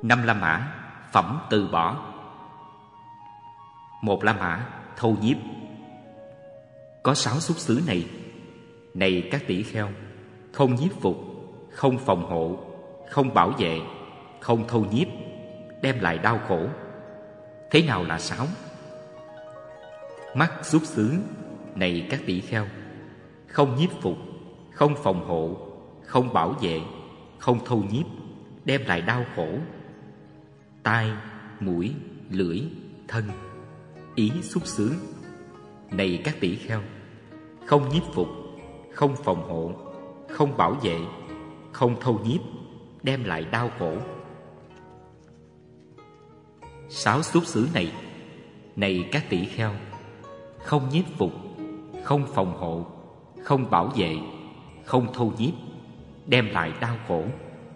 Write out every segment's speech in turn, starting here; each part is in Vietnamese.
5 La Mã phẩm từ bỏ. 1 La Mã thâu nhiếp. Có 6 xuất xứ này: này các tỷ kheo, không nhiếp phục, không phòng hộ, không bảo vệ, không thâu nhiếp, đem lại đau khổ. Thế nào là 6? Mắt xuất xứ: này các tỷ kheo, không nhiếp phục, không phòng hộ, không bảo vệ, không thâu nhiếp, đem lại đau khổ. Tai, mũi, lưỡi, thân, ý xuất xứ: này các tỷ kheo, không nhiếp phục, không phòng hộ, không bảo vệ, không thâu nhiếp, đem lại đau khổ. 6 xuất xứ này: này các tỷ kheo, không nhiếp phục, không phòng hộ, không bảo vệ, không thâu nhiếp, đem lại đau khổ.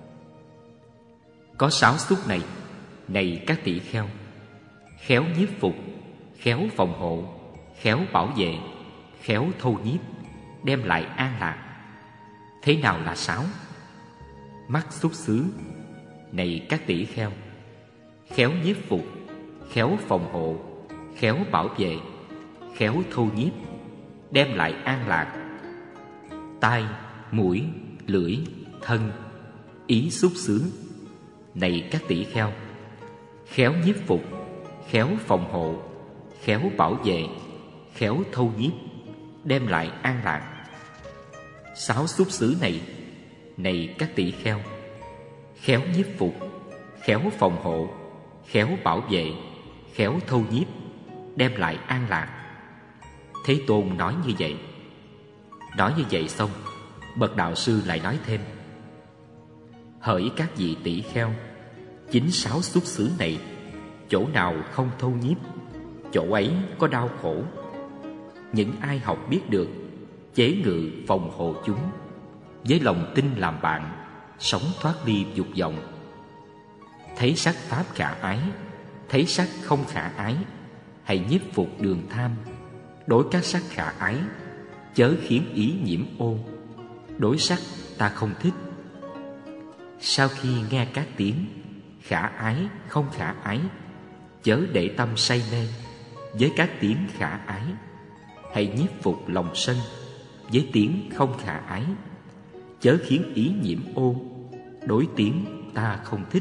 Có 6 xuất này: này các tỷ kheo, khéo nhiếp phục, khéo phòng hộ, khéo bảo vệ, khéo thâu nhiếp, đem lại an lạc. Thế nào là 6? Mắt xuất xứ: này các tỷ kheo, khéo nhiếp phục, khéo phòng hộ, khéo bảo vệ, khéo thâu nhiếp, đem lại an lạc. Tai, mũi, lưỡi, thân, ý xuất xứ: này các tỷ kheo, khéo nhiếp phục, khéo phòng hộ, khéo bảo vệ, khéo thâu nhiếp, đem lại an lạc. 6 xuất xứ này: này các tỷ kheo, khéo nhiếp phục, khéo phòng hộ, khéo bảo vệ, khéo thâu nhiếp, đem lại an lạc. Thế Tôn nói như vậy. Nói như vậy xong, bậc đạo sư lại nói thêm: hỡi các vị tỷ kheo, chính 6 xuất xứ này, chỗ nào không thâu nhiếp, chỗ ấy có đau khổ. Những ai học biết được, chế ngự phòng hộ chúng, với lòng tin làm bạn, sống thoát ly dục vọng. Thấy sắc pháp khả ái, thấy sắc không khả ái, hãy nhiếp phục đường tham. Đối các sắc khả ái, chớ khiến ý nhiễm ô. Đối sắc ta không thích. Sau khi nghe các tiếng khả ái, không khả ái, chớ để tâm say mê với các tiếng khả ái. Hãy nhiếp phục lòng sân với tiếng không khả ái, chớ khiến ý nhiễm ô. Đối tiếng ta không thích.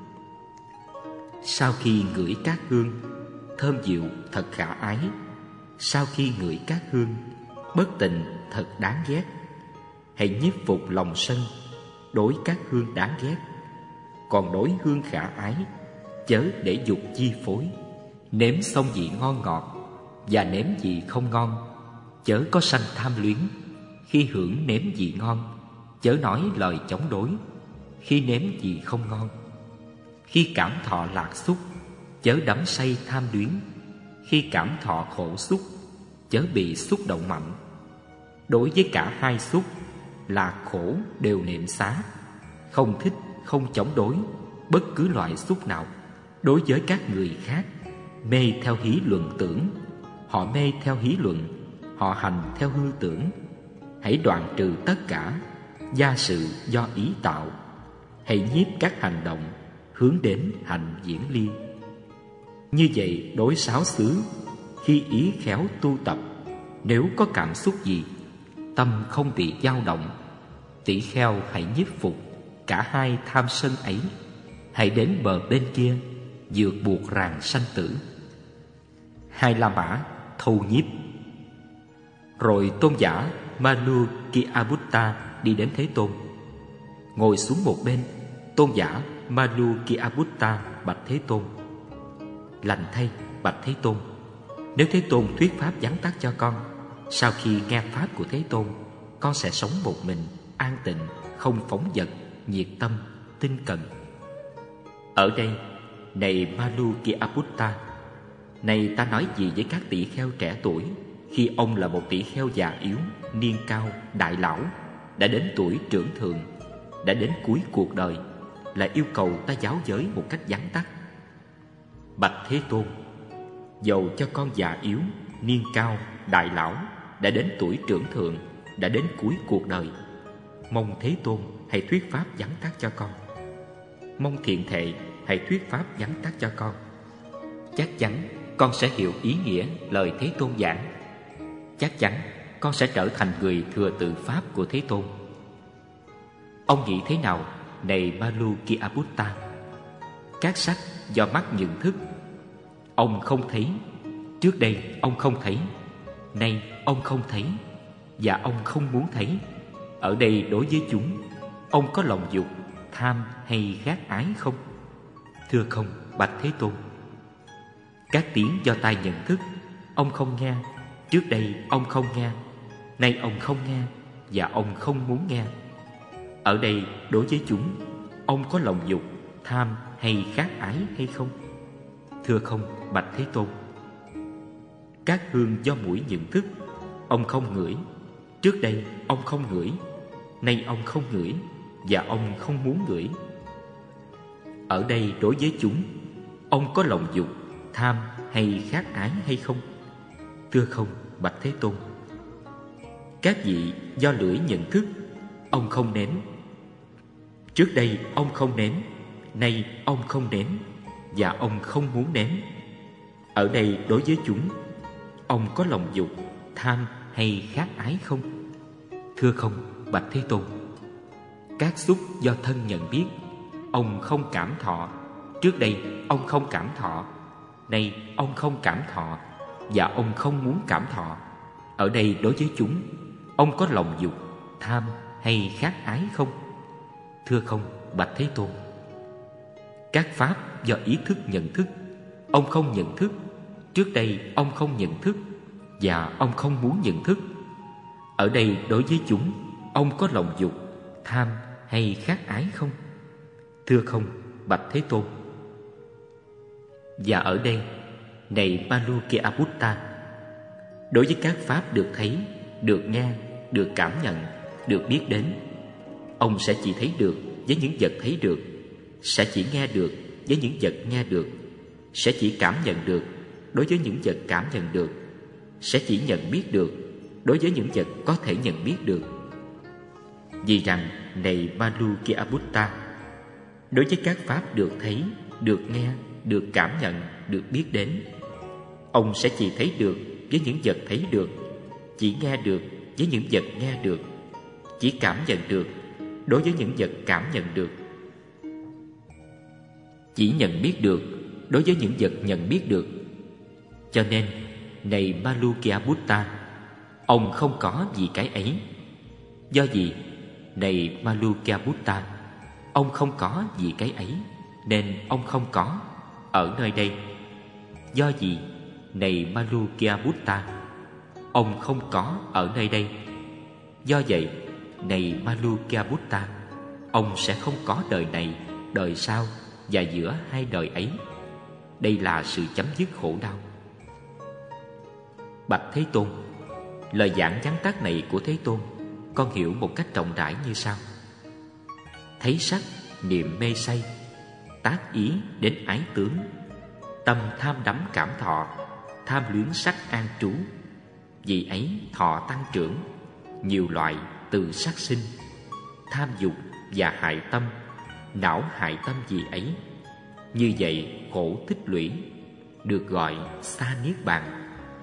Sau khi ngửi các hương thơm dịu thật khả ái, sau khi ngửi các hương bất tịnh thật đáng ghét, hãy nhiếp phục lòng sân đối các hương đáng ghét. Còn đối hương khả ái, chớ để dục chi phối. Nếm xong vị ngon ngọt và nếm vị không ngon, chớ có sanh tham luyến. Khi hưởng nếm vị ngon, chớ nói lời chống đối. Khi nếm vị không ngon, khi cảm thọ lạc xúc, chớ đắm say tham luyến. Khi cảm thọ khổ xúc, chớ bị xúc động mạnh. Đối với cả hai xúc, lạc khổ đều niệm xá. Không thích, không chống đối bất cứ loại xúc nào. Đối với các người khác, mê theo hí luận tưởng, họ mê theo hí luận, họ hành theo hư tưởng. Hãy đoạn trừ tất cả gia sự do ý tạo. Hãy nhiếp các hành động hướng đến hành diễn ly. Như vậy đối 6 xứ, khi ý khéo tu tập, nếu có cảm xúc gì, tâm không bị dao động, tỷ kheo hãy nhiếp phục cả hai tham sân ấy. Hãy đến bờ bên kia, vượt buộc ràng sanh tử. 2 La Mã thâu nhiếp. Rồi tôn giả Malukiabutta đi đến Thế Tôn, ngồi xuống một bên. Tôn giả Malukiabutta bạch Thế Tôn: lành thay, bạch Thế Tôn, nếu Thế Tôn thuyết pháp vắn tắt cho con, sau khi nghe pháp của Thế Tôn, con sẽ sống một mình, an tịnh, không phóng dật, nhiệt tâm, tinh cần. Ở đây, này Malukiabutta, này ta nói gì với các tỷ kheo trẻ tuổi, khi ông là một tỷ kheo già yếu, niên cao, đại lão, đã đến tuổi trưởng thượng, đã đến cuối cuộc đời, là yêu cầu ta giáo giới một cách vắn tắt. Bạch Thế Tôn, dầu cho con già yếu, niên cao, đại lão, đã đến tuổi trưởng thượng, đã đến cuối cuộc đời, mong Thế Tôn hãy thuyết pháp vắn tắt cho con. Mong thiện thệ hãy thuyết pháp vắn tắt cho con. Chắc chắn con sẽ hiểu ý nghĩa lời Thế Tôn giảng. Chắc chắn con sẽ trở thành người thừa tự pháp của Thế Tôn. Ông nghĩ thế nào, này Malukiabutta? Các sắc do mắt nhận thức. Ông không thấy. Trước đây ông không thấy. Nay ông không thấy. Và ông không muốn thấy. Ở đây đối với chúng, ông có lòng dục, tham hay ghét ái không? Thưa không, bạch Thế Tôn. Các tiếng do tai nhận thức, ông không nghe. Trước đây ông không nghe. Nay ông không nghe. Và ông không muốn nghe. Ở đây đối với chúng, ông có lòng dục, tham hay ghét ái hay không? Thưa không, bạch Thế Tôn. Các hương do mũi nhận thức, ông không ngửi. Trước đây ông không ngửi. Nay ông không ngửi. Và ông không muốn ngửi. Ở đây đối với chúng, ông có lòng dục, tham hay ghét ái hay không? Thưa không, bạch Thế Tôn. Các vị do lưỡi nhận thức, ông không nếm. Trước đây ông không nếm. Nay ông không nếm. Và ông không muốn nếm. Ở đây đối với chúng, ông có lòng dục, tham hay ghét ái không? Thưa không, bạch Thế Tôn. Các xúc do thân nhận biết, ông không cảm thọ. Trước đây ông không cảm thọ. Nay ông không cảm thọ. Và ông không muốn cảm thọ. Ở đây đối với chúng, ông có lòng dục, tham hay ghét ái không? Thưa không, bạch Thế Tôn. Các pháp do ý thức nhận thức, ông không nhận thức. Trước đây ông không nhận thức. Và ông không muốn nhận thức. Ở đây đối với chúng, ông có lòng dục, tham hay ghét ái không? Thưa không, bạch Thế Tôn. Và ở đây, này Malukiabutta, đối với các pháp được thấy, được nghe, được cảm nhận, được biết đến, ông sẽ chỉ thấy được với những vật thấy được, sẽ chỉ nghe được với những vật nghe được, sẽ chỉ cảm nhận được đối với những vật cảm nhận được, sẽ chỉ nhận biết được đối với những vật có thể nhận biết được. Vì rằng, này Malukiabutta, đối với các pháp được thấy, được nghe, được cảm nhận, được biết đến, ông sẽ chỉ thấy được với những vật thấy được, chỉ nghe được với những vật nghe được, chỉ cảm nhận được đối với những vật cảm nhận được, chỉ nhận biết được đối với những vật nhận biết được. Cho nên, này Malukiabutta, ông không có gì cái ấy. Do gì? Này Malukiabutta, ông không có gì cái ấy, nên ông không có ở nơi đây. Do gì? Này Malukiabutta, ông không có ở nơi đây. Do vậy, này Malukiabutta, ông sẽ không có đời này, đời sau và giữa hai đời ấy. Đây là sự chấm dứt khổ đau. Bạch Thế Tôn, lời giảng vắn tắt này của Thế Tôn con hiểu một cách rộng rãi như sau. Thấy sắc, niệm mê say, tác ý đến ái tướng, tâm tham đắm cảm thọ, tham luyến sắc an trú. Vì ấy thọ tăng trưởng, nhiều loại từ sắc sinh. Tham dục và hại tâm, não hại tâm vì ấy. Như vậy khổ tích lũy, được gọi xa niết bàn.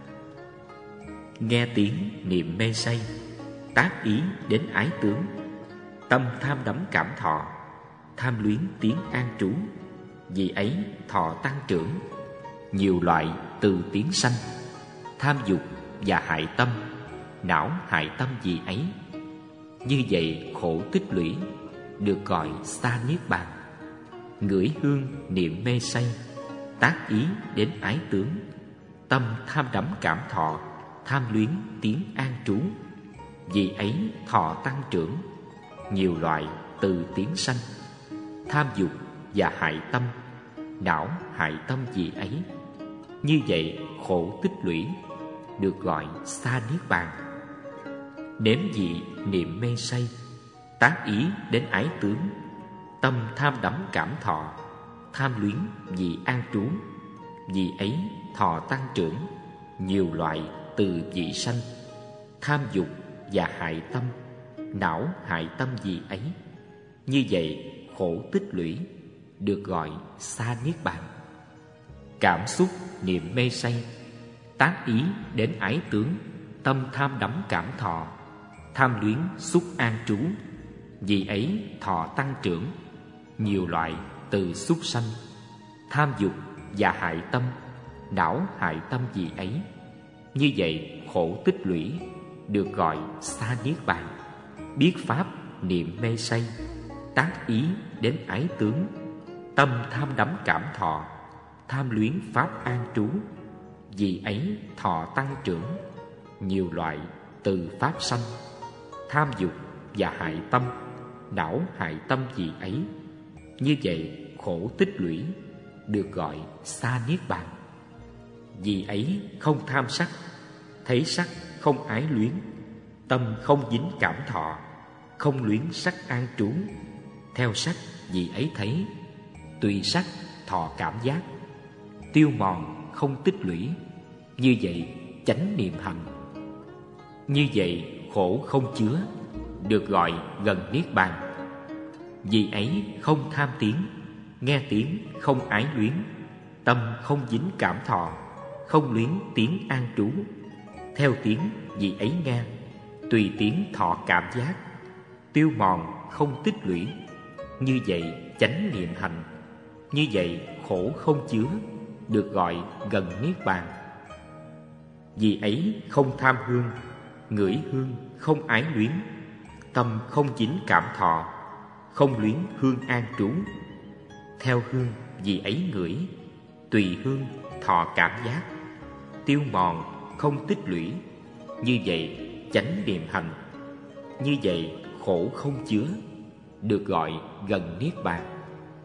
Nghe tiếng niệm mê say, tác ý đến ái tướng, tâm tham đắm cảm thọ, tham luyến tiếng an trú. Vì ấy thọ tăng trưởng, nhiều loại từ tiếng sanh. Tham dục và hại tâm, não hại tâm vì ấy. Như vậy khổ tích lũy, được gọi xa niết bàn. Ngửi hương niệm mê say, tác ý đến ái tướng, tâm tham đắm cảm thọ, tham luyến tiếng an trú. Vì ấy thọ tăng trưởng, nhiều loại từ tiếng sanh. Tham dục và hại tâm, não hại tâm vì ấy. Như vậy khổ tích lũy, được gọi xa niết bàn. Nếm vị niệm mê say, tác ý đến ái tướng, tâm tham đắm cảm thọ, tham luyến vì an trú. Vì ấy thọ tăng trưởng, nhiều loại từ vị sanh. Tham dục và hại tâm, não hại tâm vì ấy. Như vậy khổ tích lũy, được gọi xa niết bàn. Cảm xúc niệm mê say, tác ý đến ái tướng, tâm tham đắm cảm thọ, tham luyến xúc an trú, vì ấy thọ tăng trưởng, nhiều loại từ xúc sanh. Tham dục và hại tâm, não hại tâm vì ấy. Như vậy khổ tích lũy, được gọi xa niết bàn. Biết pháp niệm mê say, tác ý đến ái tướng, tâm tham đắm cảm thọ, tham luyến pháp an trú, vì ấy thọ tăng trưởng, nhiều loại từ pháp sanh. Tham dục và hại tâm, não hại tâm vì ấy. Như vậy khổ tích lũy, được gọi xa niết bàn. Vì ấy không tham sắc, thấy sắc không ái luyến, tâm không dính cảm thọ, không luyến sắc an trú. Theo sắc vì ấy thấy, tùy sắc thọ cảm giác, tiêu mòn không tích lũy. Như vậy chánh niệm hành. Như vậy khổ không chứa, được gọi gần niết bàn. Vì ấy không tham tiếng, nghe tiếng không ái luyến, tâm không dính cảm thọ, không luyến tiếng an trú. Theo tiếng vì ấy nghe, tùy tiếng thọ cảm giác, tiêu mòn không tích lũy. Như vậy chánh niệm hành. Như vậy khổ không chứa, được gọi gần niết bàn. Vì ấy không tham hương, ngửi hương không ái luyến, tâm không dính cảm thọ, không luyến hương an trú. Theo hương vì ấy ngửi, tùy hương thọ cảm giác, tiêu mòn không tích lũy. Như vậy chánh niệm hành. Như vậy khổ không chứa, được gọi gần niết bàn.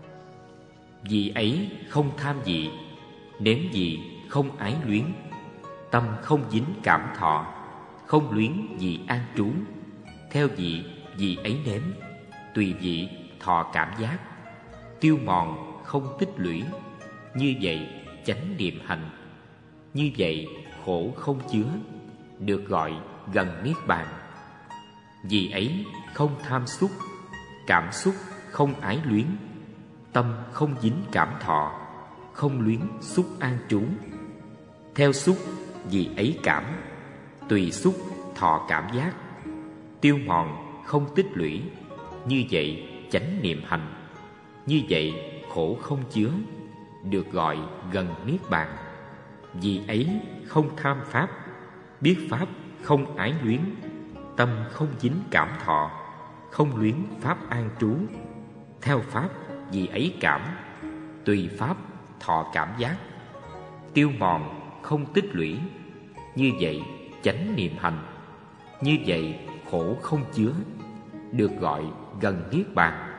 Vì ấy không tham vị, nếm vị không ái luyến, tâm không dính cảm thọ, không luyến vị an trú. Theo vị vì ấy nếm, tùy vị thọ cảm giác, tiêu mòn không tích lũy. Như vậy chánh niệm hành. Như vậy khổ không chứa, được gọi gần niết bàn. Vì ấy không tham xúc, cảm xúc không ái luyến, tâm không dính cảm thọ, không luyến xúc an trú. Theo xúc vì ấy cảm, tùy xúc thọ cảm giác, tiêu mòn không tích lũy. Như vậy chánh niệm hành. Như vậy khổ không chứa, được gọi gần niết bàn. Vì ấy không tham pháp, biết pháp không ái luyến, tâm không dính cảm thọ, không luyến pháp an trú. Theo pháp vì ấy cảm, tùy pháp thọ cảm giác, tiêu mòn không tích lũy. Như vậy chánh niệm hành. Như vậy khổ không chứa, được gọi gần niết bàn.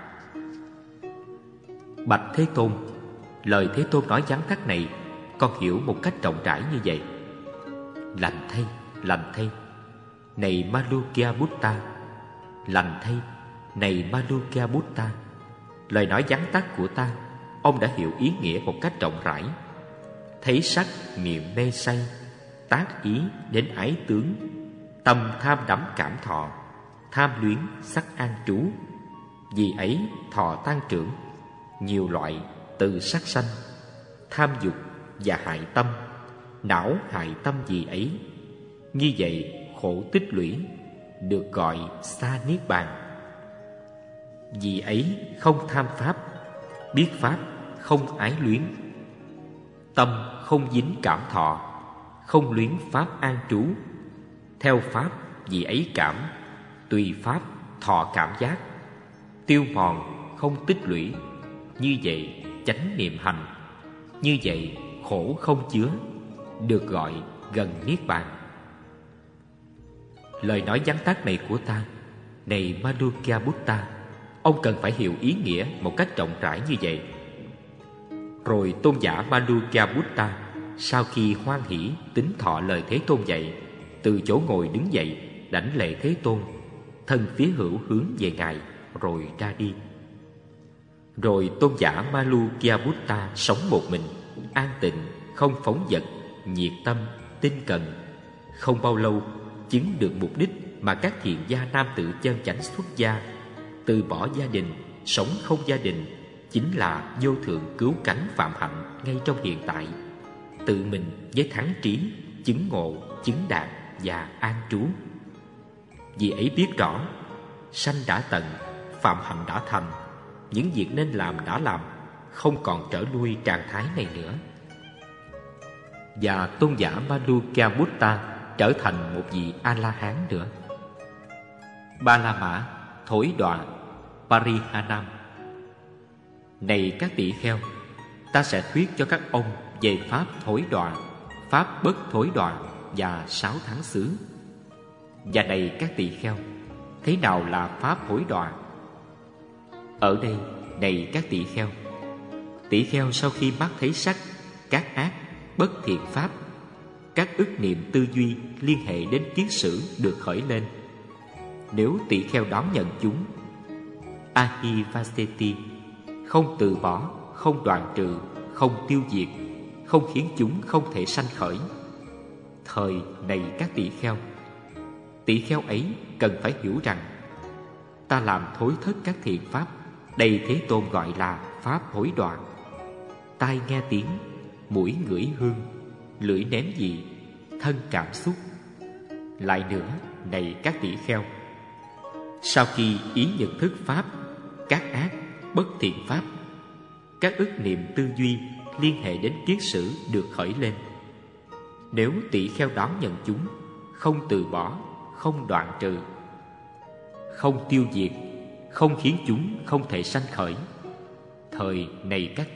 Bạch Thế Tôn, lời Thế Tôn nói vắn tắt này con hiểu một cách rộng rãi như vậy. Lành thay, này Malukya Buddha. Lành thay, này Malukya Buddha. Lời nói vắn tắt của ta, ông đã hiểu ý nghĩa một cách rộng rãi. Thấy sắc niệm mê say, tác ý đến ái tướng, tâm tham đắm cảm thọ, tham luyến sắc an trú. Vì ấy thọ tăng trưởng, nhiều loại từ sắc sanh. Tham dục và hại tâm, não hại tâm vì ấy. Như vậy khổ tích lũy, được gọi xa niết bàn. Vì ấy không tham pháp, biết pháp không ái luyến, tâm không dính cảm thọ, không luyến pháp an trú. Theo pháp vì ấy cảm, tùy pháp thọ cảm giác, tiêu mòn không tích lũy. Như vậy chánh niệm hành. Như vậy khổ không chứa, được gọi gần niết bàn. Lời nói vắn tắt này của ta, này Malukya Buddha, ông cần phải hiểu ý nghĩa một cách rộng rãi như vậy. Rồi tôn giả Malukya Buddha, sau khi hoan hỷ tín thọ lời Thế Tôn dạy, từ chỗ ngồi đứng dậy, đảnh lễ Thế Tôn, thân phía hữu hướng về Ngài, rồi ra đi. Rồi tôn giả Malukya Buddha sống một mình, an tịnh, không phóng dật, nhiệt tâm, tinh cần. Không bao lâu chứng được mục đích mà các thiện gia nam tự chân chánh xuất gia, từ bỏ gia đình, sống không gia đình, chính là vô thượng cứu cánh phạm hạnh ngay trong hiện tại, tự mình với thắng trí, chứng ngộ, chứng đạt và an trú. Vì ấy biết rõ, sanh đã tận, phạm hạnh đã thành, những việc nên làm đã làm, không còn trở lui trạng thái này nữa. Và tôn giả Malukya Buddha trở thành một vị A-la-hán nữa. Ba La Mã thối đọa Parihanam. Này các tỳ kheo, ta sẽ thuyết cho các ông về pháp thối đọa, pháp bất thối đọa và 6 tháng xứ. Và này các tỳ kheo, thế nào là pháp thối đọa? Ở đây, này các tỳ kheo sau khi mắt thấy sắc, các ác, bất thiện pháp, các ức niệm tư duy liên hệ đến kiết sử được khởi lên. Nếu tỳ kheo đón nhận chúng, ahivaseti, không từ bỏ, không đoạn trừ, không tiêu diệt, không khiến chúng không thể sanh khởi. Thời này các tỳ kheo ấy cần phải hiểu rằng, ta làm thối thất các thiện pháp, đây Thế Tôn gọi là pháp hối đọa. Tai nghe tiếng, mũi ngửi hương, lưỡi nếm vị, thân cảm xúc. Lại nữa, này các tỳ kheo, sau khi ý nhận thức pháp, các ác, bất thiện pháp, các ức niệm tư duy liên hệ đến kiết sử được khởi lên. Nếu tỳ kheo đón nhận chúng, không từ bỏ, không đoạn trừ, không tiêu diệt, không khiến chúng không thể sanh khởi. Thời này các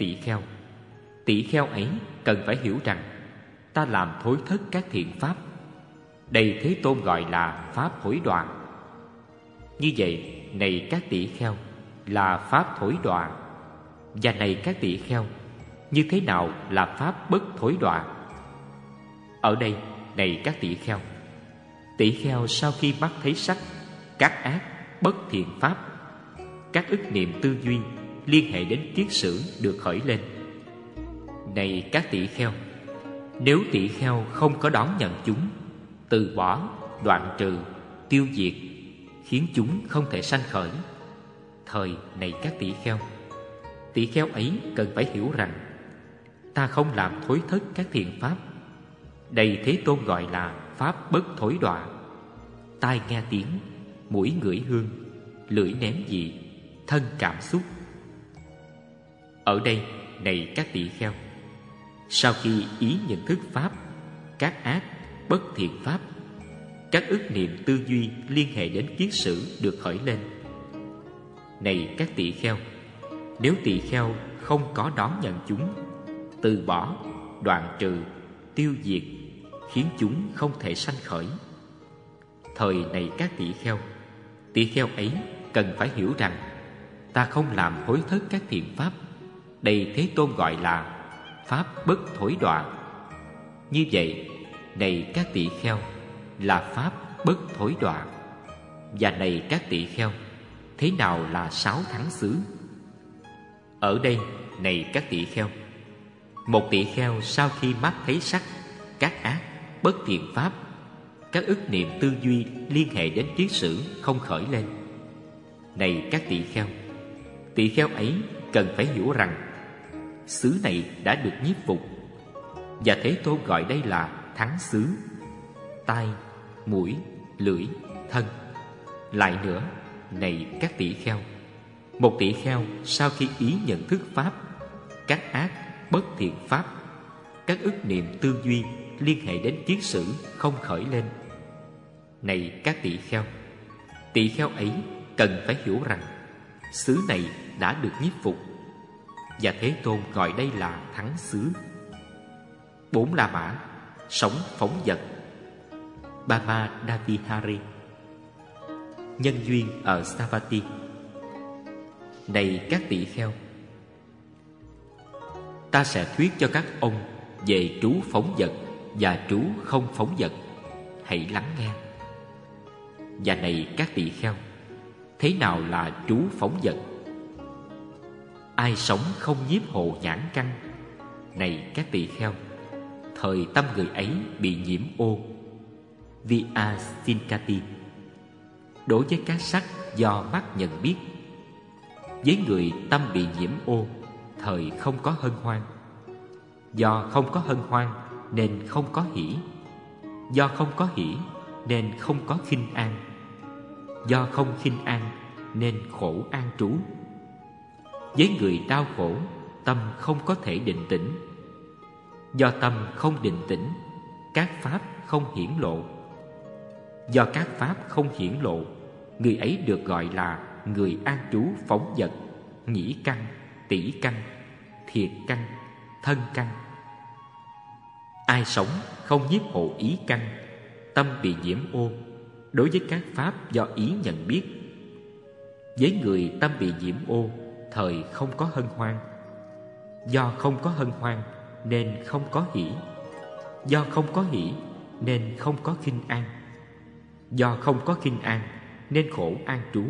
tỳ kheo ấy cần phải hiểu rằng, ta làm thối thất các thiện pháp, đây Thế Tôn gọi là pháp thối đọa. Như vậy, này các tỳ kheo, là pháp thối đọa. Và này các tỳ kheo, như thế nào là pháp bất thối đọa? Ở đây, này các tỳ kheo sau khi mắt thấy sắc, các ác, bất thiện pháp, các ức niệm tư duy liên hệ đến kiết sử được khởi lên. Này các tỳ kheo, nếu tỳ kheo không có đón nhận chúng, từ bỏ, đoạn trừ, tiêu diệt, khiến chúng không thể sanh khởi. Thời này các tỳ kheo ấy cần phải hiểu rằng, ta không làm thối thất các thiện pháp, đây Thế Tôn gọi là pháp bất thối đọa. Tai nghe tiếng, mũi ngửi hương, lưỡi nếm vị, thân cảm xúc. Ở đây, này các tỳ kheo, sau khi ý nhận thức pháp, các ác, bất thiện pháp, các ức niệm tư duy liên hệ đến kiết sử được khởi lên. Này các tỳ kheo, nếu tỳ kheo không có đón nhận chúng, từ bỏ, đoạn trừ, tiêu diệt, khiến chúng không thể sanh khởi. Thời này các tỳ kheo ấy cần phải hiểu rằng, ta không làm thối thất các thiện pháp, đây Thế Tôn gọi là pháp bất thối đọa. Như vậy, này các tỳ kheo, là pháp bất thối đọa. Và này các tỳ kheo, thế nào là 6 tháng xứ? Ở đây, này các tỳ kheo, một tỳ kheo sau khi mắt thấy sắc, các ác, bất thiện pháp, các ức niệm tư duy liên hệ đến kiết sử không khởi lên. Này các tỳ kheo ấy cần phải hiểu rằng, xứ này đã được nhiếp phục, và Thế Tôn gọi đây là thắng xứ. Tai, mũi, lưỡi, thân. Lại nữa, này các tỳ kheo, một tỳ kheo sau khi ý nhận thức pháp, các ác, bất thiện pháp, các ức niệm tư duy liên hệ đến kiết sử không khởi lên. Này các tỳ kheo ấy cần phải hiểu rằng, xứ này đã được nhiếp phục, và Thế Tôn gọi đây là thắng xứ. 4 La Mã sống phóng dật. Bama Davihari. Nhân duyên ở Savatthi. Này các tỳ kheo, ta sẽ thuyết cho các ông về trú phóng dật và trú không phóng dật. Hãy lắng nghe. Và này các tỳ kheo, thế nào là trú phóng dật? Ai sống không nhiếp hộ nhãn căn? Này các tỳ kheo, thời tâm người ấy bị nhiễm ô, Vyasinkati, đối với các sắc do mắt nhận biết. Với người tâm bị nhiễm ô, thời không có hân hoan. Do không có hân hoan nên không có hỷ. Do không có hỷ nên không có khinh an. Do không khinh an nên khổ an trú. Với người đau khổ, tâm không có thể định tĩnh. Do tâm không định tĩnh, các pháp không hiển lộ. Do các pháp không hiển lộ, người ấy được gọi là người an trú phóng dật, nhĩ căn, tỷ căn, thiệt căn, thân căn. Ai sống không nhiếp hộ ý căn, tâm bị nhiễm ô, đối với các pháp do ý nhận biết. Với người tâm bị nhiễm ô, thời không có hân hoan. Do không có hân hoan nên không có hỷ. Do không có hỷ nên không có khinh an. Do không có khinh an nên khổ an trú.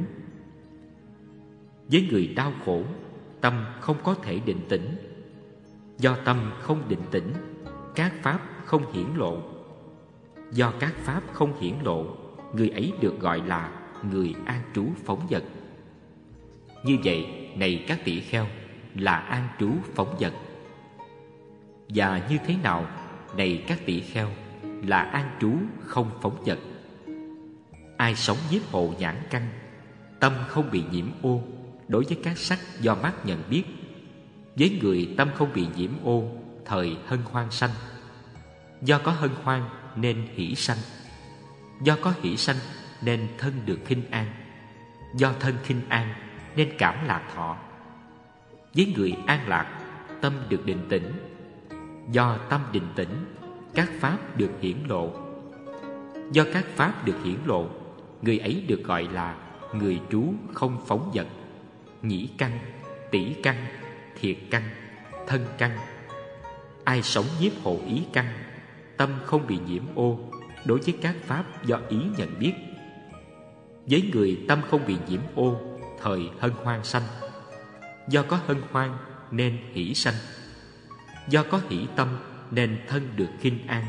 Với người đau khổ, tâm không có thể định tĩnh. Do tâm không định tĩnh, các pháp không hiển lộ. Do các pháp không hiển lộ, người ấy được gọi là người an trú phóng dật. Như vậy, này các tỷ kheo, là an trú phóng dật. Và như thế nào, này các tỷ kheo, là an trú không phóng dật? Ai sống nhiếp hộ nhãn căn, tâm không bị nhiễm ô, đối với các sắc do mắt nhận biết. Với người tâm không bị nhiễm ô, thời hân hoan sanh. Do có hân hoan nên hỷ sanh. Do có hỷ sanh nên thân được khinh an. Do thân khinh an nên cảm lạc thọ. Với người an lạc, tâm được định tĩnh. Do tâm định tĩnh, các pháp được hiển lộ. Do các pháp được hiển lộ, người ấy được gọi là người trú không phóng dật, nhĩ căn, tỷ căn, thiệt căn, thân căn. Ai sống nhiếp hộ ý căn, tâm không bị nhiễm ô, đối với các pháp do ý nhận biết. Với người tâm không bị nhiễm ô, thời hân hoan sanh. Do có hân hoan nên hỷ sanh. Do có hỷ tâm nên thân được khinh an.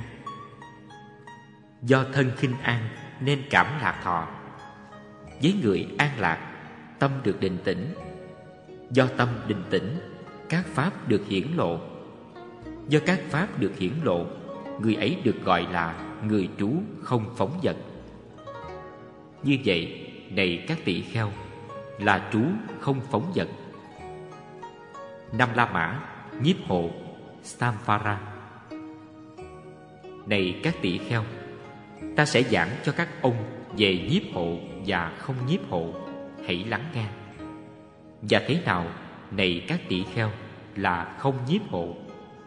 Do thân khinh an nên cảm lạc thọ. Với người an lạc, tâm được định tĩnh. Do tâm định tĩnh, các pháp được hiển lộ. Do các pháp được hiển lộ, người ấy được gọi là người trú không phóng dật. Như vậy, này các tỷ kheo, là trú không phóng dật. Năm La Mã, nhiếp hộ, Samvara. Này các tỷ kheo, ta sẽ giảng cho các ông về nhiếp hộ và không nhiếp hộ, hãy lắng nghe. Và thế nào, này các tỷ kheo, là không nhiếp hộ?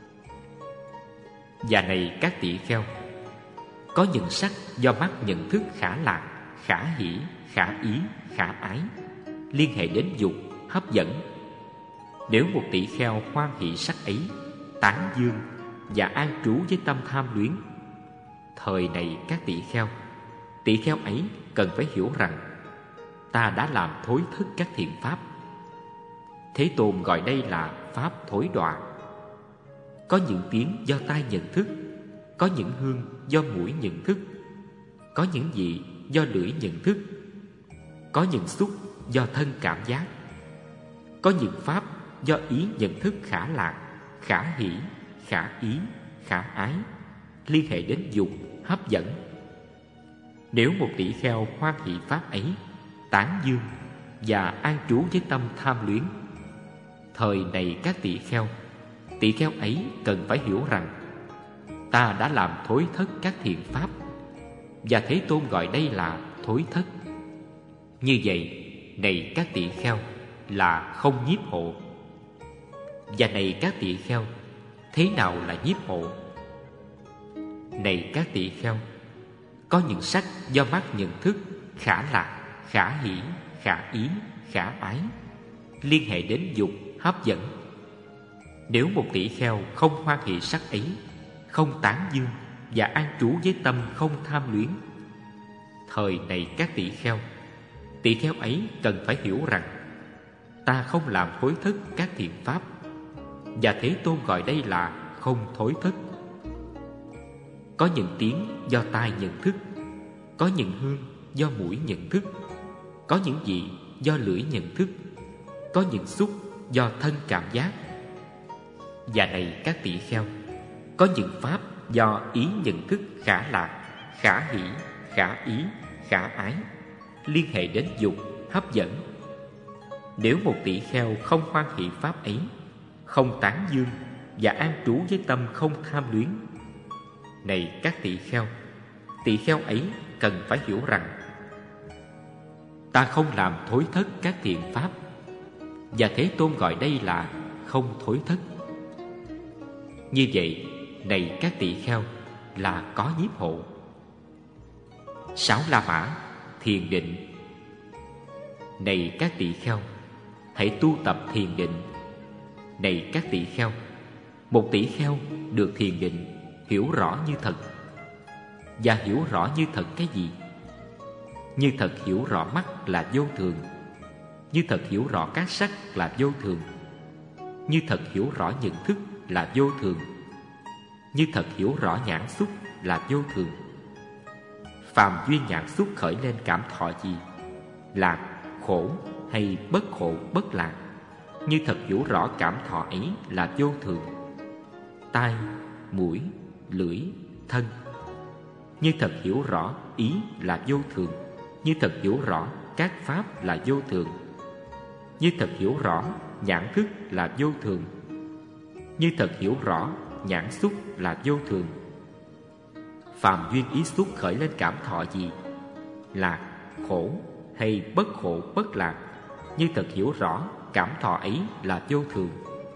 Và này các tỷ kheo, có những sắc do mắt nhận thức khả lạc, khả hỷ, khả ý, khả ái, liên hệ đến dục, hấp dẫn. Nếu một tỷ kheo hoan hỷ sắc ấy, tán dương và an trú với tâm tham luyến, thời này các tỷ kheo ấy cần phải hiểu rằng ta đã làm thối thức các thiện pháp. Thế Tôn gọi đây là pháp thối đọa. Có những tiếng do tai nhận thức, có những hương do mũi nhận thức, có những vị do lưỡi nhận thức, có những xúc do thân cảm giác, có những pháp do ý nhận thức khả lạc, khả hỷ, khả ý, khả ái, liên hệ đến dục, hấp dẫn. Nếu một tỷ kheo hoan hỷ pháp ấy, tán dương và an trú với tâm tham luyến, thời này các tỷ kheo ấy cần phải hiểu rằng ta đã làm thối thất các thiện pháp, và Thế Tôn gọi đây là thối thất. Như vậy, này các tỷ kheo, là không nhiếp hộ. Và này các tỷ kheo, thế nào là nhiếp hộ? Này các tỷ kheo, có những sắc do mắt nhận thức khả lạc, khả hỷ, khả ý, khả ái, liên hệ đến dục, hấp dẫn. Nếu một tỷ kheo không hoan hỷ sắc ấy, không tán dương và an trú với tâm không tham luyến, thời này các tỷ kheo ấy cần phải hiểu rằng ta không làm thối thất các thiện pháp, và Thế Tôn gọi đây là không thối thất. Có những tiếng do tai nhận thức, có những hương do mũi nhận thức, có những vị do lưỡi nhận thức, có những xúc do thân cảm giác. Và này các tỳ kheo, có những pháp do ý nhận thức khả lạc, khả hỷ, khả ý, khả ái liên hệ đến dục, hấp dẫn. Nếu một tỳ kheo không hoan hỷ pháp ấy, không tán dương và an trú với tâm không tham luyến, này các tỳ kheo ấy cần phải hiểu rằng ta không làm thối thất các thiện pháp, và Thế Tôn gọi đây là không thối thất. Như vậy, này các tỳ kheo, là có nhiếp hộ. 6 La Mã, thiền định. Này các tỳ kheo, hãy tu tập thiền định. Này các tỳ kheo, một tỳ kheo được thiền định hiểu rõ như thật. Và hiểu rõ như thật cái gì? Như thật hiểu rõ mắt là vô thường, như thật hiểu rõ các sắc là vô thường, như thật hiểu rõ nhận thức là vô thường, như thật hiểu rõ nhãn xúc là vô thường. Phàm duyên nhãn xúc khởi lên cảm thọ gì, lạc, khổ hay bất khổ, bất lạc, như thật hiểu rõ cảm thọ ấy là vô thường. Tai, mũi, lưỡi, thân, như thật hiểu rõ ý là vô thường, như thật hiểu rõ các pháp là vô thường, như thật hiểu rõ nhãn thức là vô thường, như thật hiểu rõ nhãn xúc là vô thường. Phàm duyên ý xúc khởi lên cảm thọ gì, lạc, khổ hay bất khổ, bất lạc, như thật hiểu rõ cảm thọ ấy là vô thường.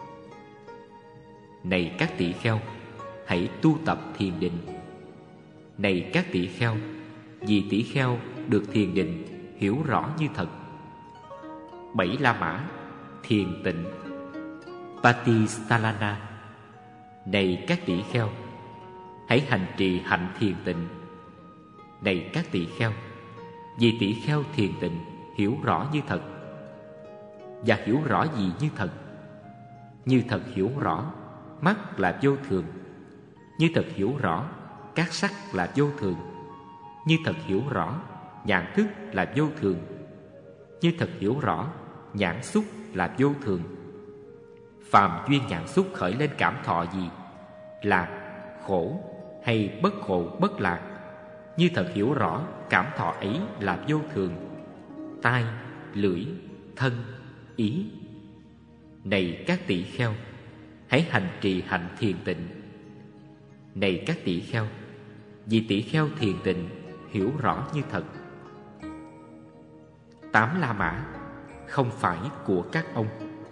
Này các tỳ kheo, hãy tu tập thiền định. Này các tỳ kheo, vì tỳ kheo được thiền định hiểu rõ như thật. 7 La Mã, thiền tịnh. Patistalana. Này các tỳ kheo, hãy hành trì hạnh thiền tịnh. Này các tỳ kheo, vì tỳ kheo thiền tịnh hiểu rõ như thật. Và hiểu rõ gì như thật? Như thật hiểu rõ mắt là vô thường, như thật hiểu rõ các sắc là vô thường, như thật hiểu rõ nhãn thức là vô thường, như thật hiểu rõ nhãn xúc là vô thường. Phàm duyên nhãn xúc khởi lên cảm thọ gì, lạc, khổ hay bất khổ, bất lạc, như thật hiểu rõ cảm thọ ấy là vô thường. Tai, lưỡi, thân, ý. Này các tỳ kheo, hãy hành trì hạnh thiền tịnh. Này các tỳ kheo, vì tỳ kheo thiền tịnh hiểu rõ như thật. 8 La Mã, không phải của các ông.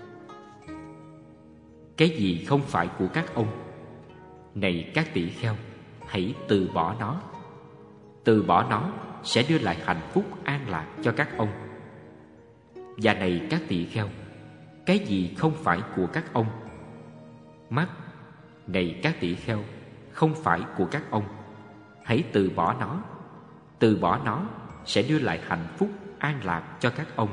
Cái gì không phải của các ông? Này các tỳ kheo, hãy từ bỏ nó. Từ bỏ nó sẽ đưa lại hạnh phúc an lạc cho các ông. Và này các tỳ kheo, cái gì không phải của các ông? Mắt. Này các tỳ kheo, không phải của các ông. Hãy từ bỏ nó. Từ bỏ nó sẽ đưa lại hạnh phúc an lạc cho các ông.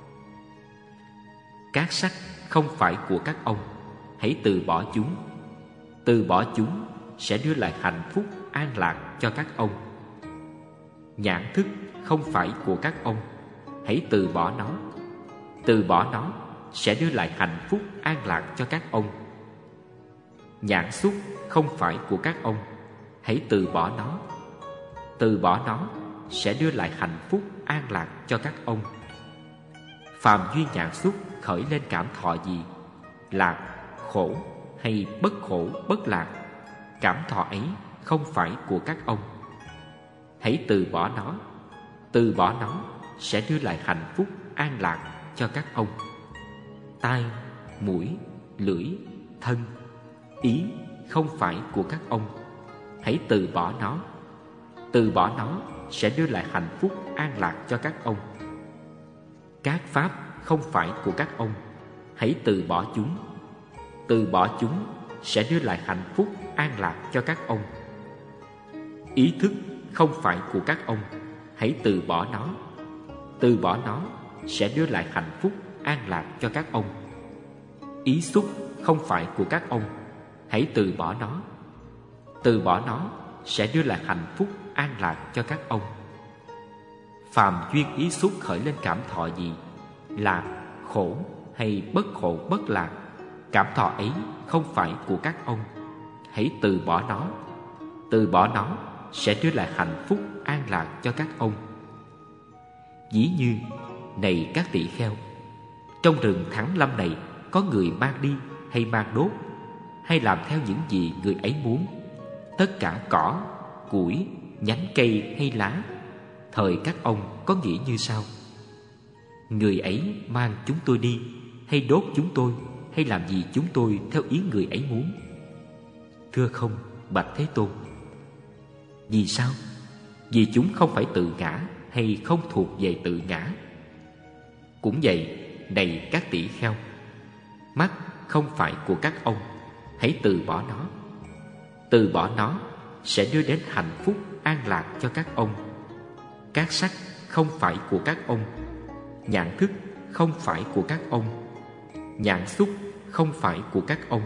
Các sắc không phải của các ông. Hãy từ bỏ chúng. Từ bỏ chúng sẽ đưa lại hạnh phúc an lạc cho các ông. Nhãn thức không phải của các ông. Hãy từ bỏ nó. Từ bỏ nó sẽ đưa lại hạnh phúc an lạc cho các ông. Nhãn xúc không phải của các ông. Hãy từ bỏ nó. Từ bỏ nó sẽ đưa lại hạnh phúc an lạc cho các ông. Phàm duyên nhãn xúc khởi lên cảm thọ gì, lạc, khổ hay bất khổ, bất lạc, cảm thọ ấy không phải của các ông. Hãy từ bỏ nó. Từ bỏ nó sẽ đưa lại hạnh phúc an lạc cho các ông. Tai, mũi, lưỡi, thân, ý không phải của các ông. Hãy từ bỏ nó. Từ bỏ nó sẽ đưa lại hạnh phúc an lạc cho các ông. Các pháp không phải của các ông. Hãy từ bỏ chúng. Từ bỏ chúng sẽ đưa lại hạnh phúc an lạc cho các ông. Ý thức không phải của các ông. Hãy từ bỏ nó. Từ bỏ nó sẽ đưa lại hạnh phúc an lạc cho các ông. Ý xúc không phải của các ông. Hãy từ bỏ nó. Từ bỏ nó sẽ đưa lại hạnh phúc an lạc cho các ông. Phàm duyên ý xúc khởi lên cảm thọ gì, lạc, khổ hay bất khổ bất lạc, cảm thọ ấy không phải của các ông. Hãy từ bỏ nó. Từ bỏ nó sẽ đưa lại hạnh phúc an lạc cho các ông. Ví như, này các tỳ kheo, trong rừng Thắng Lâm này có người mang đi hay mang đốt, hay làm theo những gì người ấy muốn, tất cả cỏ, củi, nhánh cây hay lá, thời các ông có nghĩ như sau: người ấy mang chúng tôi đi, hay đốt chúng tôi, hay làm gì chúng tôi theo ý người ấy muốn? Thưa không, bạch Thế Tôn. Vì sao? Vì chúng không phải tự ngã hay không thuộc về tự ngã. Cũng vậy, này các tỷ kheo, mắt không phải của các ông, hãy từ bỏ nó. Từ bỏ nó sẽ đưa đến hạnh phúc an lạc cho các ông. Các sắc không phải của các ông, nhãn thức không phải của các ông, nhãn xúc không phải của các ông.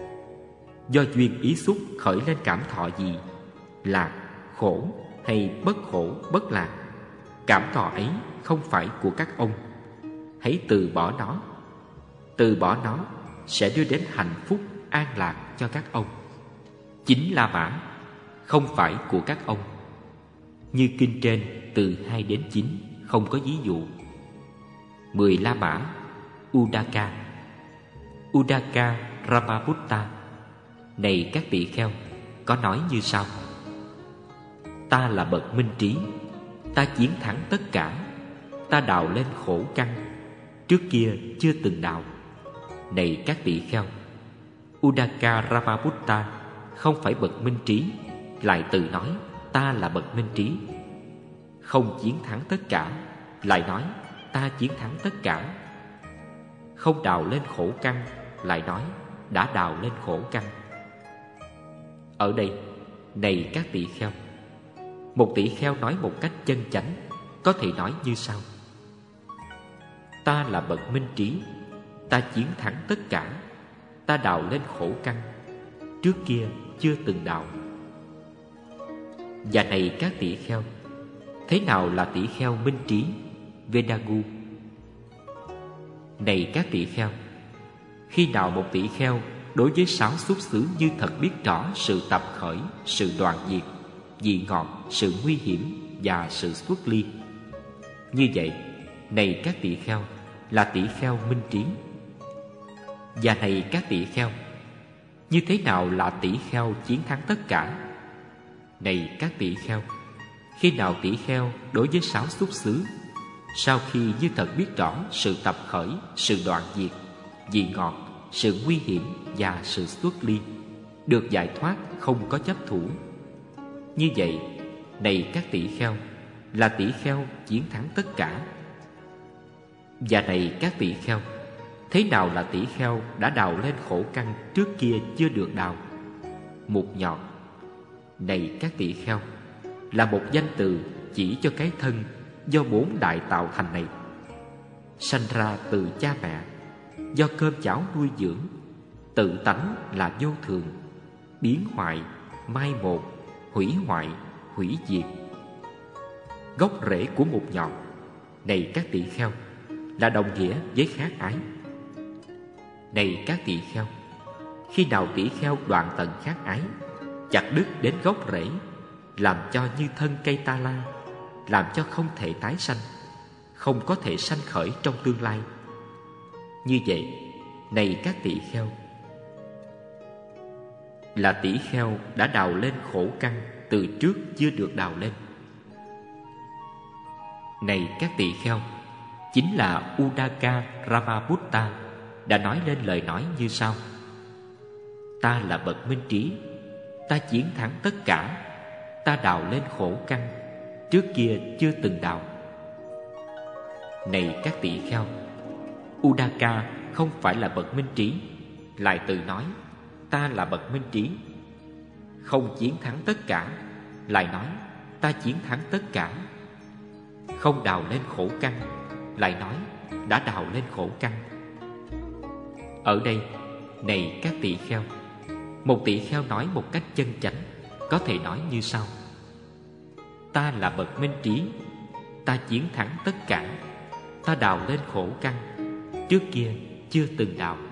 Do duyên ý xúc khởi lên cảm thọ gì, lạc, khổ hay bất khổ bất lạc, cảm thọ ấy không phải của các ông. Hãy từ bỏ nó. Từ bỏ nó sẽ đưa đến hạnh phúc an lạc cho các ông. 9 La Mã không phải của các ông. Như kinh trên từ 2 đến 9 không có ví dụ. 10 La Mã Udaka. Udaka Ramaputta, này các tỳ kheo, có nói như sau: ta là bậc minh trí, ta chiến thắng tất cả, ta đào lên khổ căn, trước kia chưa từng đào. Này các tỳ kheo, Udaka Ramaputta không phải bậc minh trí, lại tự nói ta là bậc minh trí. Không chiến thắng tất cả, lại nói ta chiến thắng tất cả. Không đào lên khổ căn, lại nói đã đào lên khổ căn. Ở đây, này các tỳ kheo, một tỳ kheo nói một cách chân chánh có thể nói như sau: ta là bậc minh trí, ta chiến thắng tất cả, ta đào lên khổ căn, trước kia chưa từng đào. Và này các tỳ kheo, thế nào là tỳ kheo minh trí, Vedagu? Này các tỳ kheo, khi nào một tỳ kheo đối với 6 xúc xứ như thật biết rõ sự tập khởi, sự đoạn diệt, vị ngọt, sự nguy hiểm và sự xuất ly, như vậy, này các tỳ kheo, là tỳ kheo minh trí. Và này các tỳ kheo, như thế nào là tỳ kheo chiến thắng tất cả? Này các tỳ kheo, khi nào tỳ kheo đối với 6 xúc xứ, sau khi như thật biết rõ sự tập khởi, sự đoạn diệt, vị ngọt, sự nguy hiểm và sự xuất ly, được giải thoát không có chấp thủ, như vậy, này các tỳ kheo, là tỳ kheo chiến thắng tất cả. Và này các tỳ kheo, thế nào là tỳ kheo đã đào lên khổ căn trước kia chưa được đào? Mục nhọn. Này các tỳ kheo, là một danh từ chỉ cho cái thân do 4 đại tạo thành này, sanh ra từ cha mẹ, do cơm cháo nuôi dưỡng, tự tánh là vô thường, biến hoại, mai một, hủy hoại, hủy diệt. Gốc rễ của mục nhọn, này các tỳ kheo, là đồng nghĩa với khát ái. Này các tỳ kheo, khi nào tỳ kheo đoạn tận khát ái, chặt đứt đến gốc rễ, làm cho như thân cây ta la, làm cho không thể tái sanh, không có thể sanh khởi trong tương lai, như vậy, này các tỳ kheo, là tỳ kheo đã đào lên khổ căn từ trước chưa được đào lên. Này các tỳ kheo, chính là Udaka Ramaputta đã nói lên lời nói như sau: ta là bậc minh trí, ta chiến thắng tất cả, ta đào lên khổ căn, trước kia chưa từng đào. Này các tỳ kheo, Udaka không phải là bậc minh trí, lại tự nói ta là bậc minh trí. Không chiến thắng tất cả, lại nói ta chiến thắng tất cả. Không đào lên khổ căn, lại nói đã đào lên khổ căn. Ở đây, này các tỳ kheo, một tỳ kheo nói một cách chân chánh có thể nói như sau: ta là bậc minh trí, ta chiến thắng tất cả, ta đào lên khổ căn, trước kia chưa từng nào